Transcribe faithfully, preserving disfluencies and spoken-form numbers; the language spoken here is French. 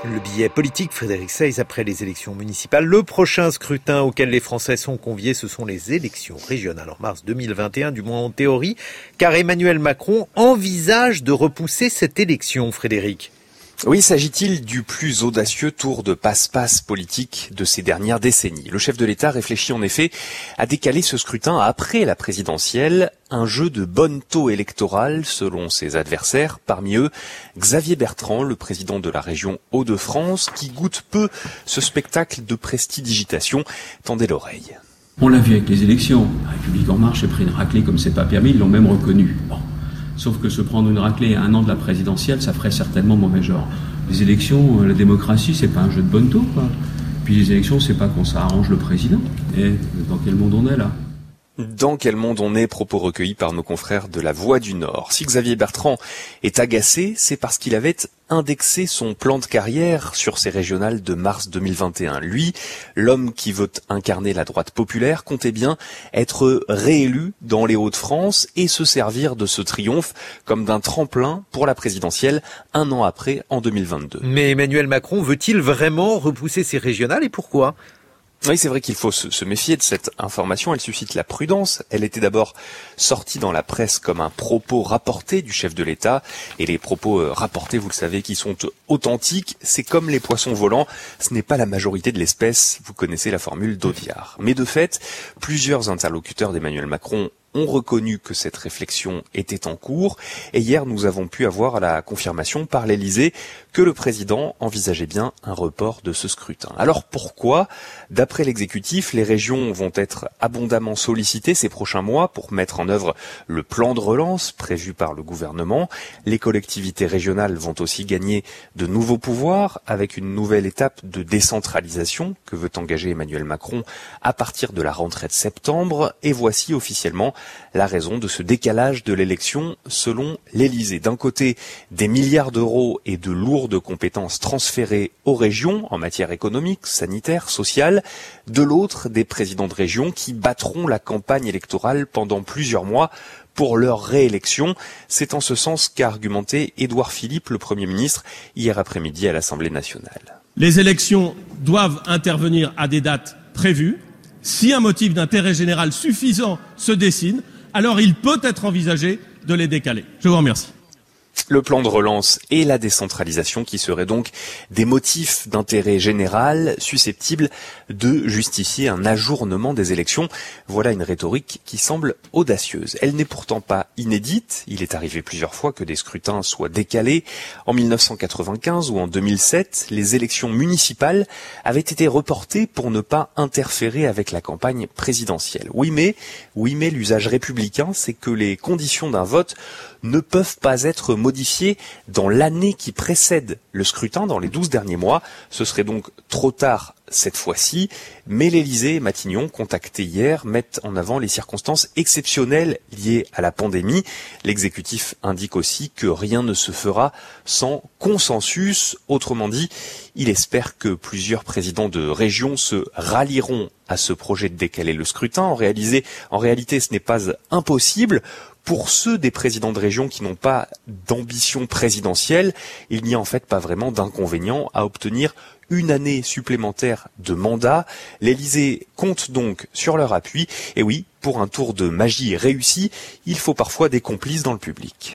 Le billet politique, Frédéric Seyss, après les élections municipales. Le prochain scrutin auquel les Français sont conviés, ce sont les élections régionales en mars deux mille vingt et un, du moins en théorie, car Emmanuel Macron envisage de repousser cette élection, Frédéric. Oui, s'agit-il du plus audacieux tour de passe-passe politique de ces dernières décennies? Le chef de l'État réfléchit en effet à décaler ce scrutin après la présidentielle, un jeu de bonneteau électoral selon ses adversaires, parmi eux Xavier Bertrand, le président de la région Hauts-de-France, qui goûte peu ce spectacle de prestidigitation. Tendez l'oreille. On l'a vu avec les élections. La République En Marche a pris une raclée comme c'est pas permis, ils l'ont même reconnu. Bon. Sauf que se prendre une raclée à un an de la présidentielle, ça ferait certainement mauvais genre. Les élections, la démocratie, c'est pas un jeu de bonneteau, quoi. Puis les élections, c'est pas quand ça arrange le président. Et dans quel monde on est là ? Dans quel monde on est, propos recueillis par nos confrères de La Voix du Nord. Si Xavier Bertrand est agacé, c'est parce qu'il avait indexé son plan de carrière sur ces régionales de mars deux mille vingt et un. Lui, l'homme qui veut incarner la droite populaire, comptait bien être réélu dans les Hauts-de-France et se servir de ce triomphe comme d'un tremplin pour la présidentielle un an après, en deux mille vingt-deux. Mais Emmanuel Macron veut-il vraiment repousser ces régionales et pourquoi ? Oui, c'est vrai qu'il faut se, se méfier de cette information. Elle suscite la prudence. Elle était d'abord sortie dans la presse comme un propos rapporté du chef de l'État. Et les propos euh, rapportés, vous le savez, qui sont authentiques, c'est comme les poissons volants. Ce n'est pas la majorité de l'espèce. Vous connaissez la formule d'Audiard. Mais de fait, plusieurs interlocuteurs d'Emmanuel Macron ont reconnu que cette réflexion était en cours. Et hier, nous avons pu avoir la confirmation par l'Élysée que le président envisageait bien un report de ce scrutin. Alors pourquoi ? D'après l'exécutif, les régions vont être abondamment sollicitées ces prochains mois pour mettre en œuvre le plan de relance prévu par le gouvernement. Les collectivités régionales vont aussi gagner de nouveaux pouvoirs avec une nouvelle étape de décentralisation que veut engager Emmanuel Macron à partir de la rentrée de septembre. Et voici officiellement la raison de ce décalage de l'élection selon l'Élysée. D'un côté, des milliards d'euros et de lourdes compétences transférées aux régions en matière économique, sanitaire, sociale. De l'autre, des présidents de région qui battront la campagne électorale pendant plusieurs mois pour leur réélection. C'est en ce sens qu'a argumenté Édouard Philippe, le Premier ministre, hier après-midi à l'Assemblée nationale. Les élections doivent intervenir à des dates prévues. Si un motif d'intérêt général suffisant se dessine, alors il peut être envisagé de les décaler. Je vous remercie. Le plan de relance et la décentralisation qui seraient donc des motifs d'intérêt général susceptibles de justifier un ajournement des élections. Voilà une rhétorique qui semble audacieuse. Elle n'est pourtant pas inédite. Il est arrivé plusieurs fois que des scrutins soient décalés. En mille neuf cent quatre-vingt-quinze ou en deux mille sept, les élections municipales avaient été reportées pour ne pas interférer avec la campagne présidentielle. Oui mais, oui mais l'usage républicain, c'est que les conditions d'un vote ne peuvent pas être modifiées dans l'année qui précède le scrutin, dans les douze derniers mois. Ce serait donc trop tard cette fois-ci, mais l'Élysée et Matignon, contactés hier, mettent en avant les circonstances exceptionnelles liées à la pandémie. L'exécutif indique aussi que rien ne se fera sans consensus. Autrement dit, il espère que plusieurs présidents de région se rallieront à ce projet de décaler le scrutin. En réalité, en réalité, ce n'est pas impossible. Pour ceux des présidents de région qui n'ont pas d'ambition présidentielle, il n'y a en fait pas vraiment d'inconvénient à obtenir une année supplémentaire de mandat. L'Élysée compte donc sur leur appui. Et oui, pour un tour de magie réussi, il faut parfois des complices dans le public.